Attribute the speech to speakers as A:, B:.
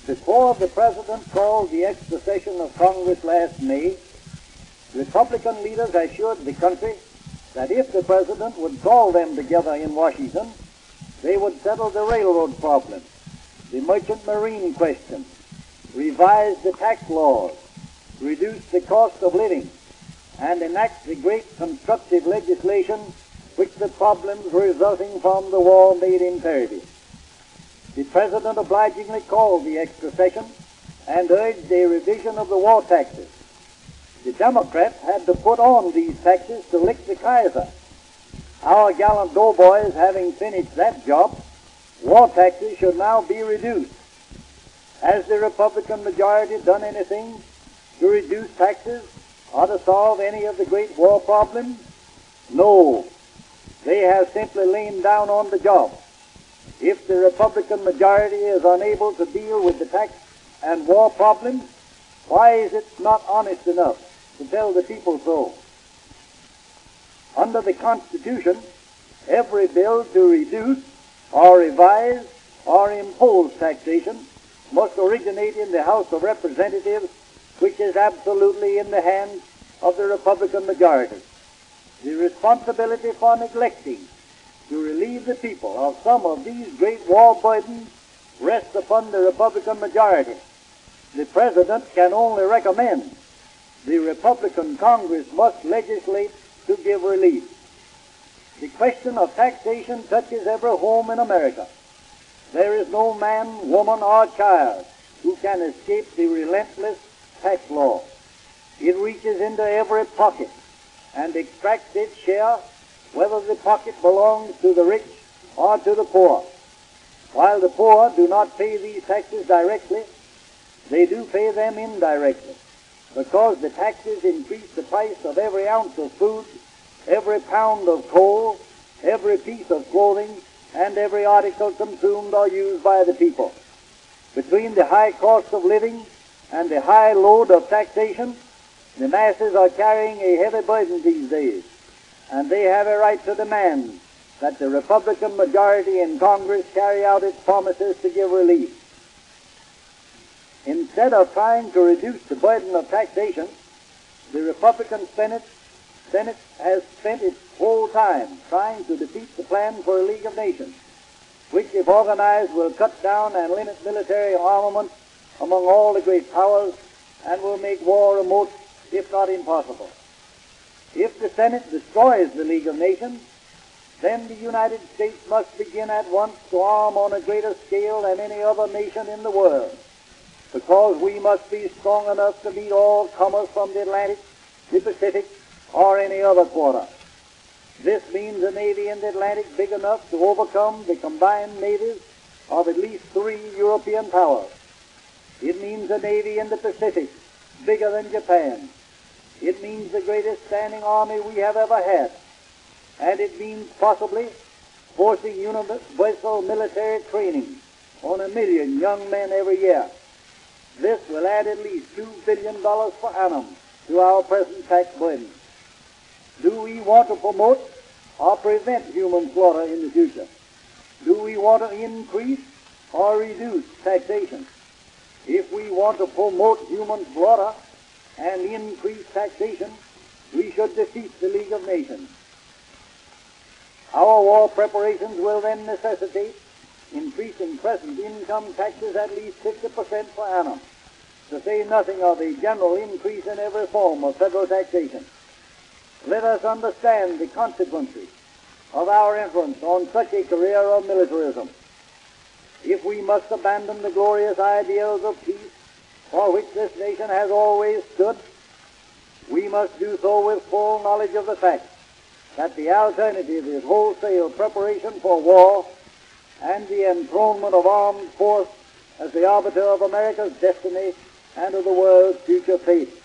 A: Before the President called the extra session of Congress last May, Republican leaders assured the country that if the President would call them together in Washington, they would settle the railroad problem, the merchant marine question, revise the tax laws, reduce the cost of living, and enact the great constructive legislation which the problems resulting from the war made imperative. The President obligingly called the extra session and urged a revision of the war taxes. The Democrats had to put on these taxes to lick the Kaiser. Our gallant doughboys having finished that job, war taxes should now be reduced. Has the Republican majority done anything to reduce taxes or to solve any of the great war problems? No. They have simply lain down on the job. If the Republican majority is unable to deal with the tax and war problems, why is it not honest enough to tell the people so? Under the Constitution, every bill to reduce or revise or impose taxation must originate in the House of Representatives, which is absolutely in the hands of the Republican majority. The responsibility for neglecting to relieve the people of some of these great war burdens rests upon the Republican majority. The President can only recommend. The Republican Congress must legislate to give relief. The question of taxation touches every home in America. There is no man, woman, or child who can escape the relentless tax law. It reaches into every pocket and extracts its share, whether the pocket belongs to the rich or to the poor. While the poor do not pay these taxes directly, they do pay them indirectly, because the taxes increase the price of every ounce of food, every pound of coal, every piece of clothing, and every article consumed or used by the people. Between the high cost of living and the high load of taxation, the masses are carrying a heavy burden these days, and they have a right to demand that the Republican majority in Congress carry out its promises to give relief. Instead of trying to reduce the burden of taxation, the Republican Senate has spent its whole time trying to defeat the plan for a League of Nations, which, if organized, will cut down and limit military armament among all the great powers and will make war remote, if not impossible. If the Senate destroys the League of Nations, then the United States must begin at once to arm on a greater scale than any other nation in the world, because we must be strong enough to meet all comers from the Atlantic, the Pacific, or any other quarter. This means a navy in the Atlantic big enough to overcome the combined navies of at least 3 European powers. It means a navy in the Pacific bigger than Japan. It means the greatest standing army we have ever had. And it means possibly forcing universal military training on 1 million young men every year. This will add at least $2 billion per annum to our present tax burden. Do we want to promote or prevent human slaughter in the future? Do we want to increase or reduce taxation? If we want to promote human slaughter and increase taxation, we should defeat the League of Nations. Our war preparations will then necessitate increasing present income taxes at least 50% per annum, to say nothing of a general increase in every form of federal taxation. Let us understand the consequences of our influence on such a career of militarism. If we must abandon the glorious ideals of peace for which this nation has always stood, we must do so with full knowledge of the fact that the alternative is wholesale preparation for war and the enthronement of armed force as the arbiter of America's destiny and of the world's future fate.